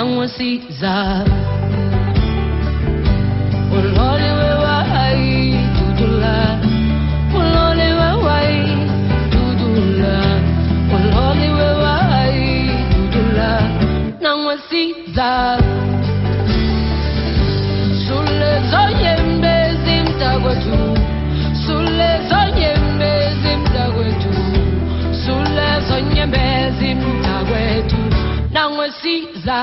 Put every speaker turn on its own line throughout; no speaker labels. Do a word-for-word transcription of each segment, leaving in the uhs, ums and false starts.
nangwasiza ulole wewai tudula ulole wewai tudula ulole wewai tudula nangwasiza sule zonyembe zimtagwetu sule zonyembe zimtagwetu sule zonyembe zimtagwetu nangwasiza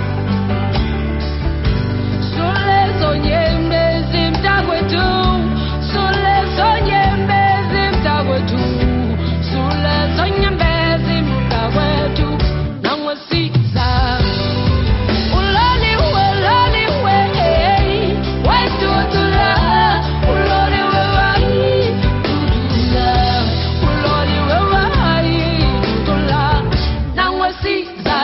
sule zonyembe zimtagwetu sule zonyembe zimtagwetu sule zonyembe zimtagwetu nangwasiza ulali ulali we wetutula ulali we wai tutula ulali we wai tutula nangwasiza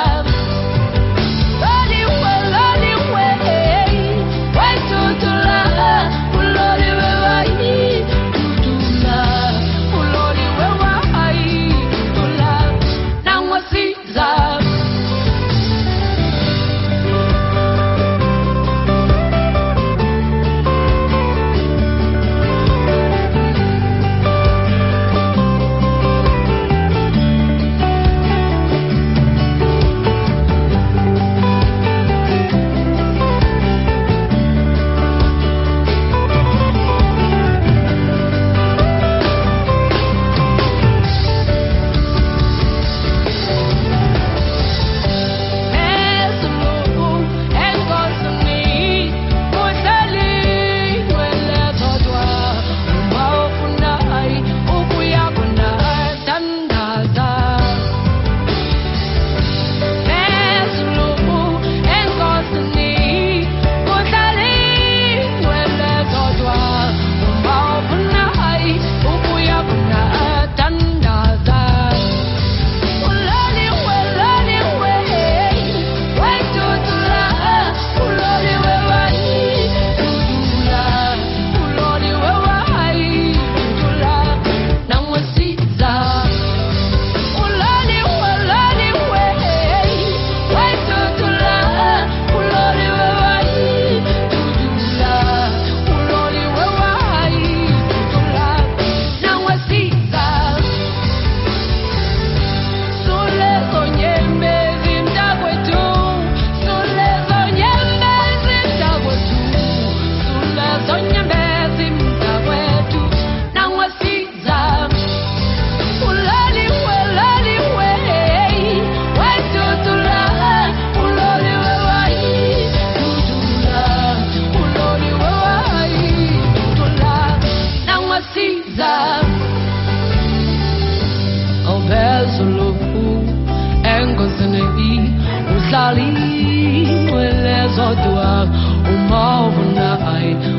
Uzali, mwelezo dua, umavu na ai